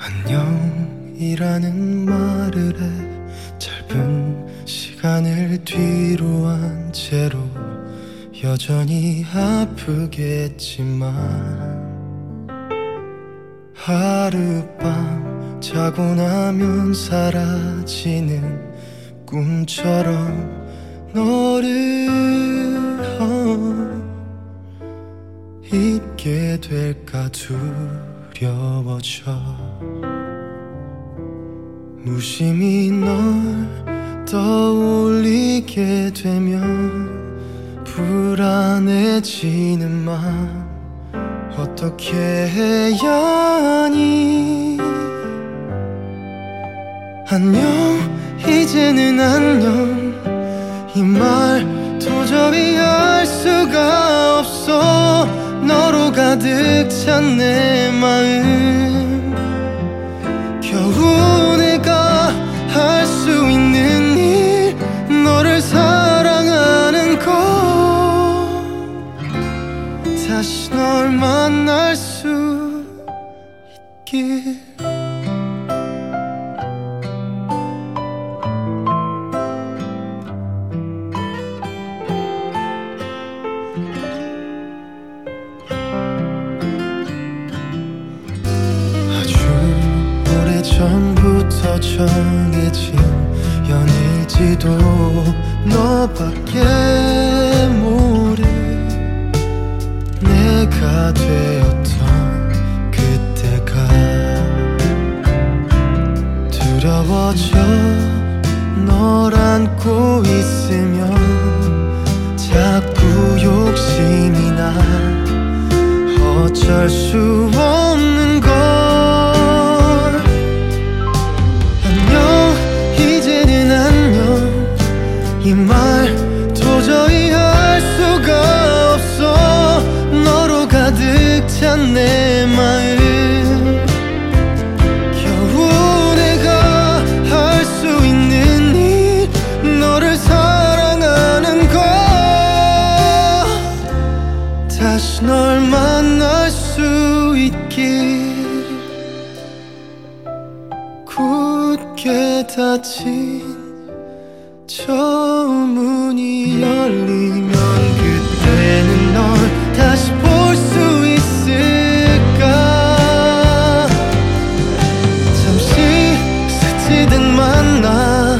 안녕이라는 말을 해 짧은 시간을 뒤로 한 채로 여전히 아프겠지만 하룻밤 자고 나면 사라지는 꿈처럼 너를 잊게 될까 두려워져. 무심히 널 떠올리게 되면 불안해지는 맘 어떻게 해야 하니. 안녕 이제는 안녕 이 말 도저히 할 수가 없어. 너로 가득 찬 내 마음 겨우 내가 할 수 있는 일 너를 사랑하는 것 다시 널 만날 수 있길. 전부터 정해진 연일지도 너밖에 모를 내가 되었던 그때가 두려워져. 널 안고 있으면 자꾸 욕심이 나 어쩔 수 없는 걸. 이 말 도저히 할 수가 없어. 너로 가득 찬 내 마음 겨우 내가 할 수 있는 일 너를 사랑하는 것 다시 널 만날 수 있길. 굳게 닫힌 저 문이 열리면 그때는 널 다시 볼 수 있을까. 잠시 스치듯 만나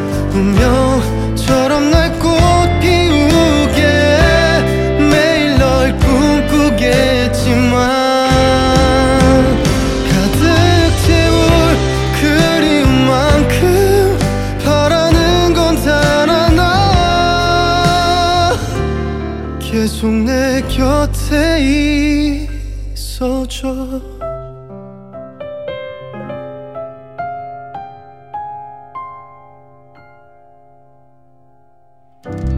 운명처럼 날 꽃 피우게 매일 널 꿈꾸겠지만 계속 내 곁에 있어줘.